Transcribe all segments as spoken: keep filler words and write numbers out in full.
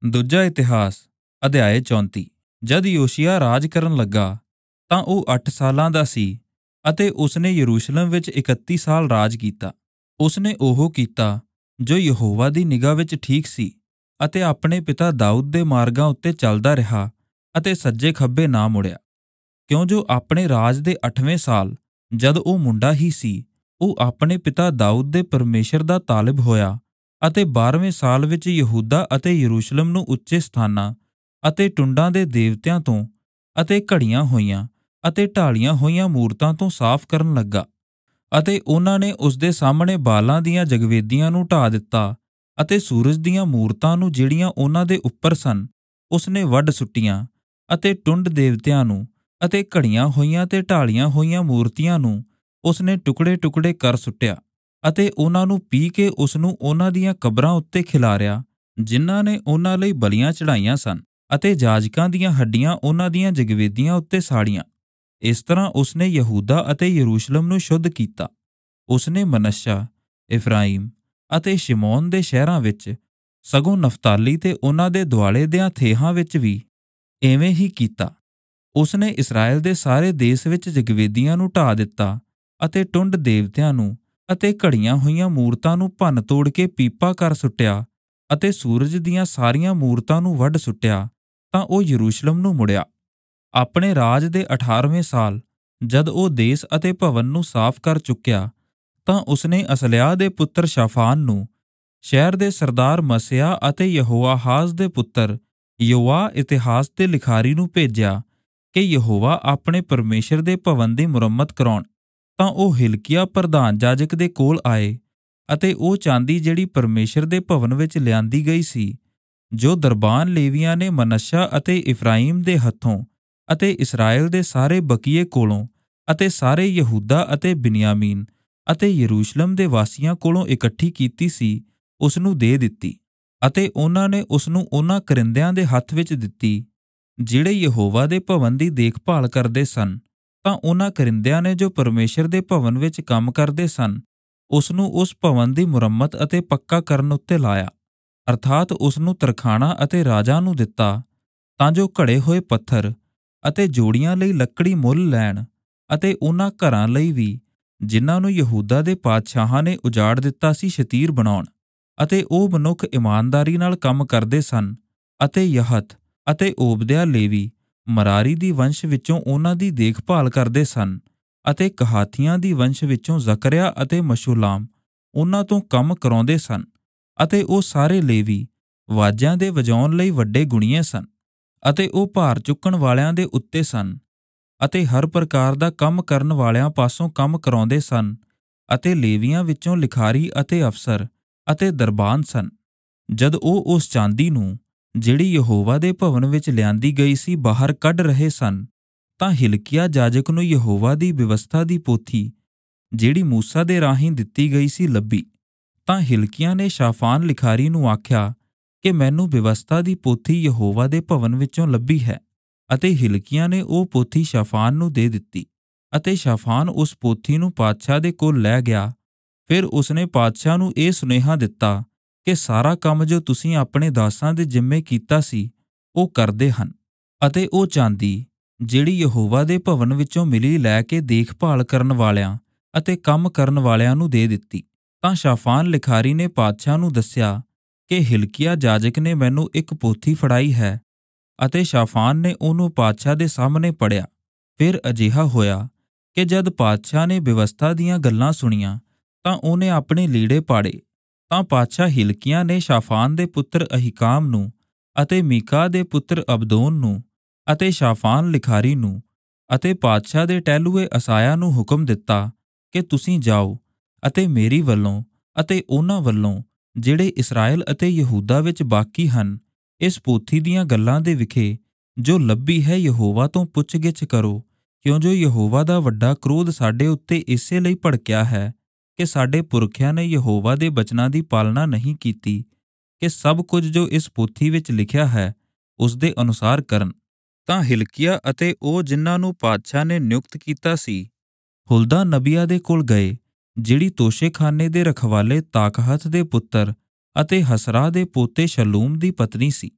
ਦੂਜਾ ਇਤਿਹਾਸ ਅਧਿਆਇ ਚੌਂਤੀ। ਜਦ ਯੋਸ਼ੀਆ ਰਾਜ ਕਰਨ ਲੱਗਾ ਤਾਂ ਉਹ ਅੱਠ ਸਾਲਾਂ ਦਾ ਸੀ ਅਤੇ ਉਸਨੇ ਯਰੂਸ਼ਲਮ ਵਿੱਚ ਇਕੱਤੀ ਸਾਲ ਰਾਜ ਕੀਤਾ। ਉਸਨੇ ਉਹ ਕੀਤਾ ਜੋ ਯਹੋਵਾ ਦੀ ਨਿਗਾਹ ਵਿੱਚ ਠੀਕ ਸੀ ਅਤੇ ਆਪਣੇ ਪਿਤਾ ਦਾਊਦ ਦੇ ਮਾਰਗਾਂ ਉੱਤੇ ਚੱਲਦਾ ਰਿਹਾ ਅਤੇ ਸੱਜੇ ਖੱਬੇ ਨਾ ਮੁੜਿਆ। ਕਿਉਂ ਜੋ ਆਪਣੇ ਰਾਜ ਦੇ ਅੱਠਵੇਂ ਸਾਲ ਜਦ ਉਹ ਮੁੰਡਾ ਹੀ ਸੀ, ਉਹ ਆਪਣੇ ਪਿਤਾ ਦਾਊਦ ਦੇ ਪਰਮੇਸ਼ਰ ਦਾ ਤਾਲਿਬ ਹੋਇਆ ਅਤੇ ਬਾਰ੍ਹਵੇਂ ਸਾਲ ਵਿੱਚ ਯਹੂਦਾ ਅਤੇ ਯਰੂਸ਼ਲਮ ਨੂੰ ਉੱਚੇ ਸਥਾਨਾਂ ਅਤੇ ਟੁੰਡਾਂ ਦੇ ਦੇਵਤਿਆਂ ਤੋਂ ਅਤੇ ਘੜੀਆਂ ਹੋਈਆਂ ਅਤੇ ਢਾਲੀਆਂ ਹੋਈਆਂ ਮੂਰਤਾਂ ਤੋਂ ਸਾਫ਼ ਕਰਨ ਲੱਗਾ। ਅਤੇ ਉਹਨਾਂ ਨੇ ਉਸ ਦੇ ਸਾਹਮਣੇ ਬਾਲਾਂ ਦੀਆਂ ਜਗਵੇਦੀਆਂ ਨੂੰ ਢਾਹ ਦਿੱਤਾ ਅਤੇ ਸੂਰਜ ਦੀਆਂ ਮੂਰਤਾਂ ਨੂੰ ਜਿਹੜੀਆਂ ਉਹਨਾਂ ਦੇ ਉੱਪਰ ਸਨ ਉਸਨੇ ਵੱਢ ਸੁੱਟੀਆਂ ਅਤੇ ਟੁੰਡ ਦੇਵਤਿਆਂ ਨੂੰ ਅਤੇ ਘੜੀਆਂ ਹੋਈਆਂ ਤੇ ਢਾਲੀਆਂ ਹੋਈਆਂ ਮੂਰਤੀਆਂ ਨੂੰ ਉਸਨੇ ਟੁਕੜੇ ਟੁਕੜੇ ਕਰ ਸੁੱਟਿਆ ਅਤੇ ਉਹਨਾਂ ਨੂੰ ਪੀ ਕੇ ਉਸਨੂੰ ਉਹਨਾਂ ਦੀਆਂ ਕਬਰਾਂ ਉੱਤੇ ਖਿਲਾਰਿਆ ਜਿਨ੍ਹਾਂ ਨੇ ਉਹਨਾਂ ਲਈ ਬਲੀਆਂ ਚੜ੍ਹਾਈਆਂ ਸਨ, ਅਤੇ ਜਾਜਕਾਂ ਦੀਆਂ ਹੱਡੀਆਂ ਉਹਨਾਂ ਦੀਆਂ ਜਗਵੇਦੀਆਂ ਉੱਤੇ ਸਾੜੀਆਂ। ਇਸ ਤਰ੍ਹਾਂ ਉਸਨੇ ਯਹੂਦਾ ਅਤੇ ਯਰੂਸ਼ਲਮ ਨੂੰ ਸ਼ੁੱਧ ਕੀਤਾ। ਉਸਨੇ ਮਨੱਸ਼ਾ, ਇਫਰਾਈਮ ਅਤੇ ਸ਼ਿਮੋਨ ਦੇ ਸ਼ਹਿਰਾਂ ਵਿੱਚ, ਸਗੋਂ ਨਫਤਾਲੀ ਤੇ ਉਹਨਾਂ ਦੇ ਦੁਆਲੇ ਦਿਆਂ ਥੇਹਾਂ ਵਿੱਚ ਵੀ ਇਵੇਂ ਹੀ ਕੀਤਾ। ਉਸਨੇ ਇਸਰਾਏਲ ਦੇ ਸਾਰੇ ਦੇਸ਼ ਵਿੱਚ ਜਗਵੇਦੀਆਂ ਨੂੰ ਢਾਹ ਦਿੱਤਾ ਅਤੇ ਟੁੰਡ ਦੇਵਤਿਆਂ ਨੂੰ ਅਤੇ ਘੜੀਆਂ ਹੋਈਆਂ ਮੂਰਤਾਂ ਨੂੰ ਭੰਨ ਤੋੜ ਕੇ ਪੀਪਾ ਕਰ ਸੁੱਟਿਆ ਅਤੇ ਸੂਰਜ ਦੀਆਂ ਸਾਰੀਆਂ ਮੂਰਤਾਂ ਨੂੰ ਵੱਢ ਸੁੱਟਿਆ। ਤਾਂ ਉਹ ਯਰੂਸ਼ਲਮ ਨੂੰ ਮੁੜਿਆ। ਆਪਣੇ ਰਾਜ ਦੇ ਅਠਾਰਵੇਂ ਸਾਲ ਜਦ ਉਹ ਦੇਸ ਅਤੇ ਭਵਨ ਨੂੰ ਸਾਫ਼ ਕਰ ਚੁੱਕਿਆ ਤਾਂ ਉਸਨੇ ਅਸਲਿਆਹ ਦੇ ਪੁੱਤਰ ਸ਼ਾਫਾਨ ਨੂੰ, ਸ਼ਹਿਰ ਦੇ ਸਰਦਾਰ ਮੱਸੇਆ ਅਤੇ ਯਹੋਆਹਾਜ਼ ਦੇ ਪੁੱਤਰ ਯੋਆਹ ਇਤਿਹਾਸ ਦੇ ਲਿਖਾਰੀ ਨੂੰ ਭੇਜਿਆ ਕਿ ਯਹੋਵਾ ਆਪਣੇ ਪਰਮੇਸ਼ਰ ਦੇ ਭਵਨ ਦੀ ਮੁਰੰਮਤ ਕਰਾਉਣ। ਤਾਂ ਉਹ ਹਿਲਕੀਆ ਪ੍ਰਧਾਨ ਜਾਜਕ ਦੇ ਕੋਲ ਆਏ ਅਤੇ ਉਹ ਚਾਂਦੀ ਜਿਹੜੀ ਪਰਮੇਸ਼ਰ ਦੇ ਭਵਨ ਵਿੱਚ ਲਿਆਂਦੀ ਗਈ ਸੀ, ਜੋ ਦਰਬਾਨ ਲੇਵੀਆਂ ਨੇ ਮਨੱਸ਼ਾ ਅਤੇ ਇਫਰਾਈਮ ਦੇ ਹੱਥੋਂ ਅਤੇ ਇਸਰਾਏਲ ਦੇ ਸਾਰੇ ਬਕੀਏ ਕੋਲੋਂ ਅਤੇ ਸਾਰੇ ਯਹੂਦਾ ਅਤੇ ਬਿਨਯਾਮੀਨ ਅਤੇ ਯਰੂਸ਼ਲਮ ਦੇ ਵਾਸੀਆਂ ਕੋਲੋਂ ਇਕੱਠੀ ਕੀਤੀ ਸੀ, ਉਸਨੂੰ ਦੇ ਦਿੱਤੀ। ਅਤੇ ਉਹਨਾਂ ਨੇ ਉਸਨੂੰ ਉਹਨਾਂ ਕਰਿੰਦਿਆਂ ਦੇ ਹੱਥ ਵਿੱਚ ਦਿੱਤੀ ਜਿਹੜੇ ਯਹੋਵਾ ਦੇ ਭਵਨ ਦੀ ਦੇਖਭਾਲ ਕਰਦੇ ਸਨ। ਤਾਂ ਉਹਨਾਂ ਕਰਿੰਦਿਆਂ ਨੇ ਜੋ ਪਰਮੇਸ਼ਰ ਦੇ ਭਵਨ ਵਿੱਚ ਕੰਮ ਕਰਦੇ ਸਨ, ਉਸਨੂੰ ਉਸ ਭਵਨ ਦੀ ਮੁਰੰਮਤ ਅਤੇ ਪੱਕਾ ਕਰਨ ਉੱਤੇ ਲਾਇਆ, ਅਰਥਾਤ ਉਸਨੂੰ ਤਰਖਾਣਾ ਅਤੇ ਰਾਜਾਂ ਨੂੰ ਦਿੱਤਾ, ਤਾਂ ਜੋ ਘੜੇ ਹੋਏ ਪੱਥਰ ਅਤੇ ਜੋੜੀਆਂ ਲਈ ਲੱਕੜੀ ਮੁੱਲ ਲੈਣ ਅਤੇ ਉਹਨਾਂ ਘਰਾਂ ਲਈ ਵੀ ਜਿਨ੍ਹਾਂ ਨੂੰ ਯਹੂਦਾ ਦੇ ਪਾਤਸ਼ਾਹਾਂ ਨੇ ਉਜਾੜ ਦਿੱਤਾ ਸੀ ਸ਼ਤੀਰ ਬਣਾਉਣ। ਅਤੇ ਉਹ ਮਨੁੱਖ ਇਮਾਨਦਾਰੀ ਨਾਲ ਕੰਮ ਕਰਦੇ ਸਨ। ਅਤੇ ਯਹਤ ਅਤੇ ਓਬਦਿਆ ਲੇਵੀ ਮਰਾਰੀ ਦੀ ਵੰਸ਼ ਵਿੱਚੋਂ ਉਹਨਾਂ ਦੀ ਦੇਖਭਾਲ ਕਰਦੇ ਸਨ ਅਤੇ ਕਹਾਤੀਆਂ ਦੀ ਵੰਸ਼ ਵਿੱਚੋਂ ਜ਼ਕਰਿਆ ਅਤੇ ਮਸ਼ੁਲਾਮ ਉਹਨਾਂ ਤੋਂ ਕੰਮ ਕਰਾਉਂਦੇ ਸਨ। ਅਤੇ ਉਹ ਸਾਰੇ ਲੇਵੀ ਵਾਜਿਆਂ ਦੇ ਵਜਾਉਣ ਲਈ ਵੱਡੇ ਗੁਣੀਏ ਸਨ ਅਤੇ ਉਹ ਭਾਰ ਚੁੱਕਣ ਵਾਲਿਆਂ ਦੇ ਉੱਤੇ ਸਨ ਅਤੇ ਹਰ ਪ੍ਰਕਾਰ ਦਾ ਕੰਮ ਕਰਨ ਵਾਲਿਆਂ ਪਾਸੋਂ ਕੰਮ ਕਰਾਉਂਦੇ ਸਨ। ਅਤੇ ਲੇਵੀਆਂ ਵਿੱਚੋਂ ਲਿਖਾਰੀ ਅਤੇ ਅਫਸਰ ਅਤੇ ਦਰਬਾਨ ਸਨ। ਜਦ ਉਹ ਉਸ ਚਾਂਦੀ ਨੂੰ ਜਿਹੜੀ ਯਹੋਵਾ ਦੇ ਭਵਨ ਵਿੱਚ ਲਿਆਂਦੀ ਗਈ ਸੀ ਬਾਹਰ ਕੱਢ ਰਹੇ ਸਨ, ਤਾਂ ਹਿਲਕੀਆ ਜਾਜਕ ਨੂੰ ਯਹੋਵਾ ਦੀ ਬਿਵਸਥਾ ਦੀ ਪੋਥੀ ਜਿਹੜੀ ਮੂਸਾ ਦੇ ਰਾਹੀਂ ਦਿੱਤੀ ਗਈ ਸੀ ਲੱਭੀ। ਤਾਂ ਹਿਲਕੀਆ ਨੇ ਸ਼ਾਫਾਨ ਲਿਖਾਰੀ ਨੂੰ ਆਖਿਆ ਕਿ ਮੈਨੂੰ ਬਿਵਸਥਾ ਦੀ ਪੋਥੀ ਯਹੋਵਾ ਦੇ ਭਵਨ ਵਿੱਚੋਂ ਲੱਭੀ ਹੈ। ਅਤੇ ਹਿਲਕੀਆ ਨੇ ਉਹ ਪੋਥੀ ਸ਼ਾਫਾਨ ਨੂੰ ਦੇ ਦਿੱਤੀ ਅਤੇ ਸ਼ਾਫਾਨ ਉਸ ਪੋਥੀ ਨੂੰ ਪਾਤਸ਼ਾਹ ਦੇ ਕੋਲ ਲੈ ਗਿਆ। ਫਿਰ ਉਸਨੇ ਪਾਤਸ਼ਾਹ ਨੂੰ ਇਹ ਸੁਨੇਹਾ ਦਿੱਤਾ ਕਿ ਸਾਰਾ ਕੰਮ ਜੋ ਤੁਸੀਂ ਆਪਣੇ ਦਾਸਾਂ ਦੇ ਜਿੰਮੇ ਕੀਤਾ ਸੀ ਉਹ ਕਰਦੇ ਹਨ। ਅਤੇ ਉਹ ਚਾਂਦੀ ਜਿਹੜੀ ਯਹੋਵਾ ਦੇ ਭਵਨ ਵਿੱਚੋਂ ਮਿਲੀ ਲੈ ਕੇ ਦੇਖਭਾਲ ਕਰਨ ਵਾਲਿਆਂ ਅਤੇ ਕੰਮ ਕਰਨ ਵਾਲਿਆਂ ਨੂੰ ਦੇ ਦਿੱਤੀ। ਤਾਂ ਸ਼ਾਫਾਨ ਲਿਖਾਰੀ ਨੇ ਪਾਤਸ਼ਾਹ ਨੂੰ ਦੱਸਿਆ ਕਿ ਹਿਲਕੀਆ ਜਾਜਕ ਨੇ ਮੈਨੂੰ ਇੱਕ ਪੋਥੀ ਫੜਾਈ ਹੈ। ਅਤੇ ਸ਼ਾਫਾਨ ਨੇ ਉਹਨੂੰ ਪਾਤਸ਼ਾਹ ਦੇ ਸਾਹਮਣੇ ਪੜ੍ਹਿਆ। ਫਿਰ ਅਜਿਹਾ ਹੋਇਆ ਕਿ ਜਦ ਪਾਤਸ਼ਾਹ ਨੇ ਬਿਵਸਥਾ ਦੀਆਂ ਗੱਲਾਂ ਸੁਣੀਆਂ ਤਾਂ ਉਹਨੇ ਆਪਣੇ ਲੀੜੇ ਪਾੜੇ। ਤਾਂ ਪਾਤਸ਼ਾਹ ਹਿਲਕੀਆ ਨੇ ਸ਼ਾਫਾਨ ਦੇ ਪੁੱਤਰ ਅਹੀਕਾਮ ਨੂੰ ਅਤੇ ਮੀਕਾ ਦੇ ਪੁੱਤਰ ਅਬਦੋਨ ਨੂੰ ਅਤੇ ਸ਼ਾਫਾਨ ਲਿਖਾਰੀ ਨੂੰ ਅਤੇ ਪਾਤਸ਼ਾਹ ਦੇ ਟਹਿਲੂਏ ਅਸਾਇਆ ਨੂੰ ਹੁਕਮ ਦਿੱਤਾ ਕਿ ਤੁਸੀਂ ਜਾਓ ਅਤੇ ਮੇਰੀ ਵੱਲੋਂ ਅਤੇ ਉਹਨਾਂ ਵੱਲੋਂ ਜਿਹੜੇ ਇਸਰਾਏਲ ਅਤੇ ਯਹੂਦਾ ਵਿੱਚ ਬਾਕੀ ਹਨ ਇਸ ਪੋਥੀ ਦੀਆਂ ਗੱਲਾਂ ਦੇ ਵਿਖੇ ਜੋ ਲੱਭੀ ਹੈ ਯਹੋਵਾ ਤੋਂ ਪੁੱਛ-ਗਿੱਛ ਕਰੋ। ਕਿਉਂ ਜੋ ਯਹੋਵਾ ਦਾ ਵੱਡਾ ਕ੍ਰੋਧ ਸਾਡੇ ਉੱਤੇ ਇਸੇ ਲਈ ਭੜਕਿਆ ਹੈ ਕਿ ਸਾਡੇ ਪੁਰਖਿਆਂ ਨੇ ਯਹੋਵਾ ਦੇ ਬਚਨਾਂ ਦੀ ਪਾਲਣਾ ਨਹੀਂ ਕੀਤੀ ਕਿ ਸਭ ਕੁਝ ਜੋ ਇਸ ਪੋਥੀ ਵਿੱਚ ਲਿਖਿਆ ਹੈ ਉਸ ਦੇ ਅਨੁਸਾਰ ਕਰਨ। ਤਾਂ ਹਿਲਕੀਆ ਅਤੇ ਉਹ ਜਿਨ੍ਹਾਂ ਨੂੰ ਪਾਤਸ਼ਾਹ ਨੇ ਨਿਯੁਕਤ ਕੀਤਾ ਸੀ ਹੁਲਦਾ ਨਬੀਆਂ ਦੇ ਕੋਲ ਗਏ, ਜਿਹੜੀ ਤੋਸ਼ੇਖਾਨੇ ਦੇ ਰਖਵਾਲੇ ਤਾਕਹਤ ਦੇ ਪੁੱਤਰ ਅਤੇ ਹਸਰਾ ਦੇ ਪੋਤੇ ਸ਼ਲੂਮ ਦੀ ਪਤਨੀ ਸੀ।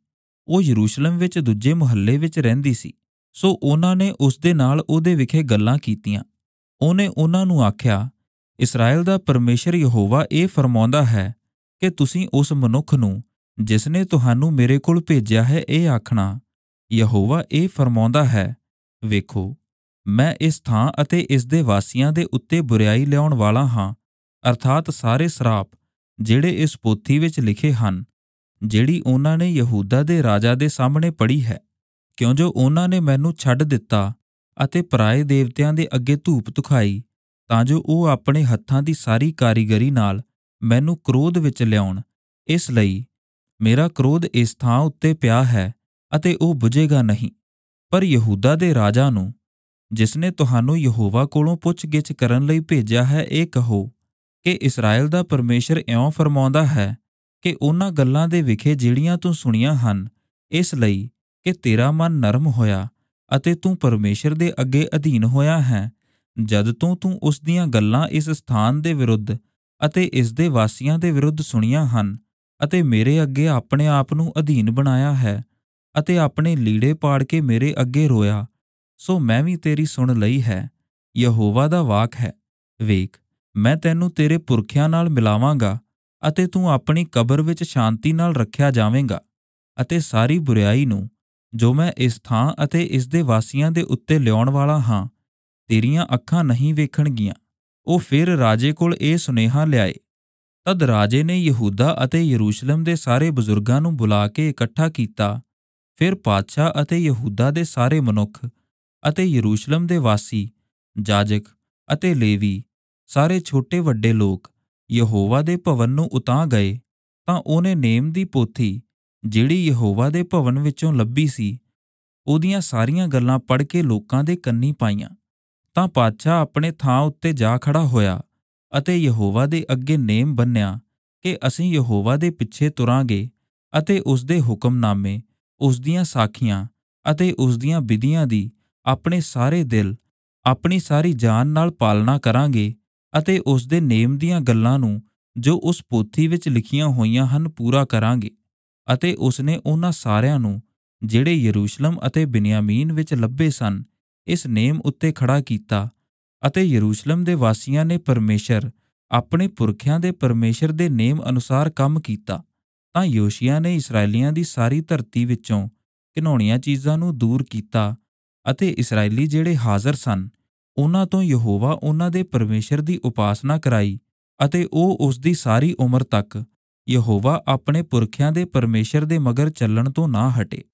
ਉਹ ਯਰੂਸ਼ਲਮ ਵਿੱਚ ਦੂਜੇ ਮੁਹੱਲੇ ਵਿੱਚ ਰਹਿੰਦੀ ਸੀ। ਸੋ ਉਹਨਾਂ ਨੇ ਉਸ ਦੇ ਨਾਲ ਉਹਦੇ ਵਿਖੇ ਗੱਲਾਂ ਕੀਤੀਆਂ। ਉਹਨੇ ਉਹਨਾਂ ਨੂੰ ਆਖਿਆ, ਇਸਰਾਏਲ ਦਾ ਪਰਮੇਸ਼ਰ ਯਹੋਵਾ ਇਹ ਫਰਮਾਉਂਦਾ ਹੈ ਕਿ ਤੁਸੀਂ ਉਸ ਮਨੁੱਖ ਨੂੰ ਜਿਸ ਨੇ ਤੁਹਾਨੂੰ ਮੇਰੇ ਕੋਲ ਭੇਜਿਆ ਹੈ ਇਹ ਆਖਣਾ, ਯਹੋਵਾ ਇਹ ਫਰਮਾਉਂਦਾ ਹੈ, ਵੇਖੋ, ਮੈਂ ਇਸ ਥਾਂ ਅਤੇ ਇਸ ਦੇ ਵਾਸੀਆਂ ਦੇ ਉੱਤੇ ਬੁਰਿਆਈ ਲਿਆਉਣ ਵਾਲਾ ਹਾਂ, ਅਰਥਾਤ ਸਾਰੇ ਸਰਾਪ ਜਿਹੜੇ ਇਸ ਪੋਥੀ ਵਿੱਚ ਲਿਖੇ ਹਨ, ਜਿਹੜੀ ਉਹਨਾਂ ਨੇ ਯਹੂਦਾ ਦੇ ਰਾਜਾ ਦੇ ਸਾਹਮਣੇ ਪੜ੍ਹੀ ਹੈ, ਕਿਉਂ ਜੋ ਉਹਨਾਂ ਨੇ ਮੈਨੂੰ ਛੱਡ ਦਿੱਤਾ ਅਤੇ ਪਰਾਏ ਦੇਵਤਿਆਂ ਦੇ ਅੱਗੇ ਧੂਪ ਧੁਖਾਈ, ਤਾਂ ਜੋ ਉਹ ਆਪਣੇ ਹੱਥਾਂ ਦੀ ਸਾਰੀ ਕਾਰੀਗਰੀ ਨਾਲ ਮੈਨੂੰ ਕ੍ਰੋਧ ਵਿੱਚ ਲਿਆਉਣ। ਇਸ ਲਈ ਮੇਰਾ ਕ੍ਰੋਧ ਇਸ ਥਾਂ ਉੱਤੇ ਪਿਆ ਹੈ ਅਤੇ ਉਹ ਬੁਝੇਗਾ ਨਹੀਂ। ਪਰ ਯਹੂਦਾ ਦੇ ਰਾਜਾ ਨੂੰ, ਜਿਸ ਨੇ ਤੁਹਾਨੂੰ ਯਹੋਵਾ ਕੋਲੋਂ ਪੁੱਛ-ਗਿੱਛ ਕਰਨ ਲਈ ਭੇਜਿਆ ਹੈ, ਇਹ ਕਹੋ ਕਿ ਇਸਰਾਏਲ ਦਾ ਪਰਮੇਸ਼ਰ ਇਉਂ ਫਰਮਾਉਂਦਾ ਹੈ ਕਿ ਉਹਨਾਂ ਗੱਲਾਂ ਦੇ ਵਿਖੇ ਜਿਹੜੀਆਂ ਤੂੰ ਸੁਣੀਆਂ ਹਨ, ਇਸ ਲਈ ਕਿ ਤੇਰਾ ਮਨ ਨਰਮ ਹੋਇਆ ਅਤੇ ਤੂੰ ਪਰਮੇਸ਼ਰ ਦੇ ਅੱਗੇ ਅਧੀਨ ਹੋਇਆ ਹੈ, ਜਦ ਤੋਂ ਤੂੰ ਉਸ ਦੀਆਂ ਗੱਲਾਂ ਇਸ ਸਥਾਨ ਦੇ ਵਿਰੁੱਧ ਅਤੇ ਇਸ ਦੇ ਵਾਸੀਆਂ ਦੇ ਵਿਰੁੱਧ ਸੁਣੀਆਂ ਹਨ ਅਤੇ ਮੇਰੇ ਅੱਗੇ ਆਪਣੇ ਆਪ ਨੂੰ ਅਧੀਨ ਬਣਾਇਆ ਹੈ ਅਤੇ ਆਪਣੇ ਲੀੜੇ ਪਾੜ ਕੇ ਮੇਰੇ ਅੱਗੇ ਰੋਇਆ, ਸੋ ਮੈਂ ਵੀ ਤੇਰੀ ਸੁਣ ਲਈ ਹੈ। ਯਹੋਵਾ ਦਾ ਵਾਕ ਹੈ, ਵੇਖ, ਮੈਂ ਤੈਨੂੰ ਤੇਰੇ ਪੁਰਖਿਆਂ ਨਾਲ ਮਿਲਾਵਾਂਗਾ ਅਤੇ ਤੂੰ ਆਪਣੀ ਕਬਰ ਵਿੱਚ ਸ਼ਾਂਤੀ ਨਾਲ ਰੱਖਿਆ ਜਾਵੇਂਗਾ ਅਤੇ ਸਾਰੀ ਬੁਰਿਆਈ ਨੂੰ ਜੋ ਮੈਂ ਇਸ ਥਾਂ ਅਤੇ ਇਸ ਦੇ ਵਾਸੀਆਂ ਦੇ ਉੱਤੇ ਲਿਆਉਣ ਵਾਲਾ ਹਾਂ, ਤੇਰੀਆਂ ਅੱਖਾਂ ਨਹੀਂ ਵੇਖਣਗੀਆਂ। ਉਹ ਫਿਰ ਰਾਜੇ ਕੋਲ ਇਹ ਸੁਨੇਹਾ ਲਿਆਏ। ਤਦ ਰਾਜੇ ਨੇ ਯਹੂਦਾ ਅਤੇ ਯਰੂਸ਼ਲਮ ਦੇ ਸਾਰੇ ਬਜ਼ੁਰਗਾਂ ਨੂੰ ਬੁਲਾ ਕੇ ਇਕੱਠਾ ਕੀਤਾ। ਫਿਰ ਪਾਤਸ਼ਾਹ ਅਤੇ ਯਹੂਦਾ ਦੇ ਸਾਰੇ ਮਨੁੱਖ ਅਤੇ ਯਰੂਸ਼ਲਮ ਦੇ ਵਾਸੀ, ਜਾਜਕ ਅਤੇ ਲੇਵੀ, ਸਾਰੇ ਛੋਟੇ ਵੱਡੇ ਲੋਕ ਯਹੋਵਾ ਦੇ ਭਵਨ ਨੂੰ ਉਤਾਂਹ ਗਏ। ਤਾਂ ਉਹਨੇ ਨੇਮ ਦੀ ਪੋਥੀ, ਜਿਹੜੀ ਯਹੋਵਾ ਦੇ ਭਵਨ ਵਿੱਚੋਂ ਲੱਭੀ ਸੀ, ਉਹਦੀਆਂ ਸਾਰੀਆਂ ਗੱਲਾਂ ਪੜ੍ਹ ਕੇ ਲੋਕਾਂ ਦੇ ਕੰਨੀ ਪਾਈਆਂ। ਤਾਂ ਪਾਤਸ਼ਾਹ ਆਪਣੇ ਥਾਂ ਉੱਤੇ ਜਾ ਖੜਾ ਹੋਇਆ ਅਤੇ ਯਹੋਵਾ ਦੇ ਅੱਗੇ ਨੇਮ ਬੰਨ੍ਹਿਆ ਕਿ ਅਸੀਂ ਯਹੋਵਾ ਦੇ ਪਿੱਛੇ ਤੁਰਾਂਗੇ ਅਤੇ ਉਸ ਦੇ ਹੁਕਮਨਾਮੇ, ਉਸ ਦੀਆਂ ਸਾਖੀਆਂ ਅਤੇ ਉਸ ਦੀਆਂ ਵਿਧੀਆਂ ਦੀ ਆਪਣੇ ਸਾਰੇ ਦਿਲ, ਆਪਣੀ ਸਾਰੀ ਜਾਨ ਨਾਲ ਪਾਲਣਾ ਕਰਾਂਗੇ ਅਤੇ ਉਸ ਦੇ ਨੇਮ ਦੀਆਂ ਗੱਲਾਂ ਨੂੰ ਜੋ ਉਸ ਪੋਥੀ ਵਿੱਚ ਲਿਖੀਆਂ ਹੋਈਆਂ ਹਨ ਪੂਰਾ ਕਰਾਂਗੇ। ਅਤੇ ਉਸਨੇ ਉਹਨਾਂ ਸਾਰਿਆਂ ਨੂੰ ਜਿਹੜੇ ਯਰੂਸ਼ਲਮ ਅਤੇ ਬਿਨਯਾਮੀਨ ਵਿੱਚ ਲੱਭੇ ਸਨ, ਇਸ ਨੇਮ ਉੱਤੇ ਖੜਾ ਕੀਤਾ ਅਤੇ ਯਰੂਸ਼ਲਮ ਦੇ ਵਾਸੀਆਂ ਨੇ ਪਰਮੇਸ਼ਰ, ਆਪਣੇ ਪੁਰਖਿਆਂ ਦੇ ਪਰਮੇਸ਼ਰ ਦੇ ਨੇਮ ਅਨੁਸਾਰ ਕੰਮ ਕੀਤਾ। ਤਾਂ ਯੋਸ਼ੀਆ ਨੇ ਇਸਰਾਏਲੀਆਂ ਦੀ ਸਾਰੀ ਧਰਤੀ ਵਿੱਚੋਂ ਘਿਨਾਉਣੀਆਂ ਚੀਜ਼ਾਂ ਨੂੰ ਦੂਰ ਕੀਤਾ ਅਤੇ ਇਸਰਾਏਲੀ ਜਿਹੜੇ ਹਾਜ਼ਰ ਸਨ, ਉਹਨਾਂ ਤੋਂ ਯਹੋਵਾ ਉਹਨਾਂ ਦੇ ਪਰਮੇਸ਼ਰ ਦੀ ਉਪਾਸਨਾ ਕਰਾਈ ਅਤੇ ਉਹ ਉਸ ਦੀ ਸਾਰੀ ਉਮਰ ਤੱਕ ਯਹੋਵਾ ਆਪਣੇ ਪੁਰਖਿਆਂ ਦੇ ਪਰਮੇਸ਼ਰ ਦੇ ਮਗਰ ਚੱਲਣ ਤੋਂ ਨਾ ਹਟੇ।